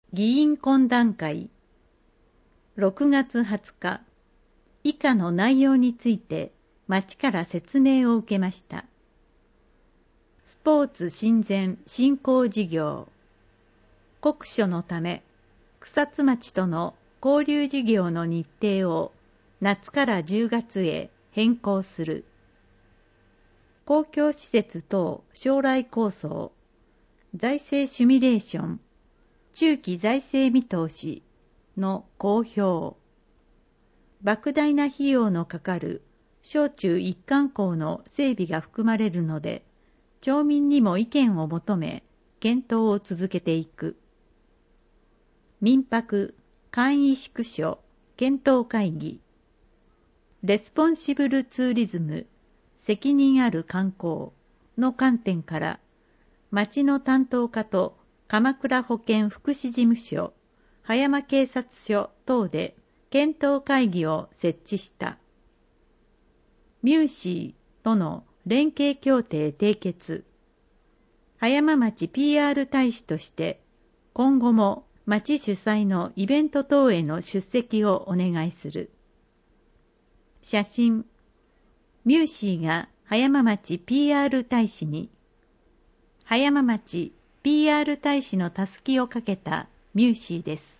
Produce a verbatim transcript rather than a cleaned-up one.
議員懇談会ろくがつはつか、以下の内容について町から説明を受けました。スポーツ親善振興事業、国所のため草津町との交流事業の日程を夏からじゅうがつへ変更する。公共施設等将来構想、財政シミュレーション、中期財政見通しの公表。莫大な費用のかかる小中一貫校の整備が含まれるので、町民にも意見を求め、検討を続けていく。民泊簡易宿所検討会議。レスポンシブルツーリズム、責任ある観光の観点から、町の担当課と鎌倉保健福祉事務所、葉山警察署等で検討会議を設置した。ミューシーとの連携協定締結。葉山町 ピーアール 大使として、今後も町主催のイベント等への出席をお願いする。写真。ミューシーが葉山町 ピーアール 大使に、葉山町 ピーアール 大使のたすきをかけたミューシーです。